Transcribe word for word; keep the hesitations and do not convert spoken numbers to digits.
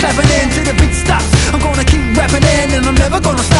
slapping into the beat stops. I'm gonna keep rapping in and I'm never gonna stop.